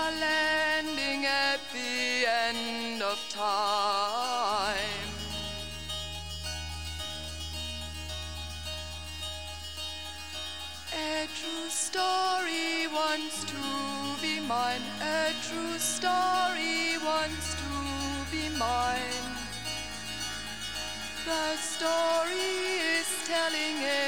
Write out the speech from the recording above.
are landing at the end of time. A true story wants to be mine. A true story wants to be mine. The story is telling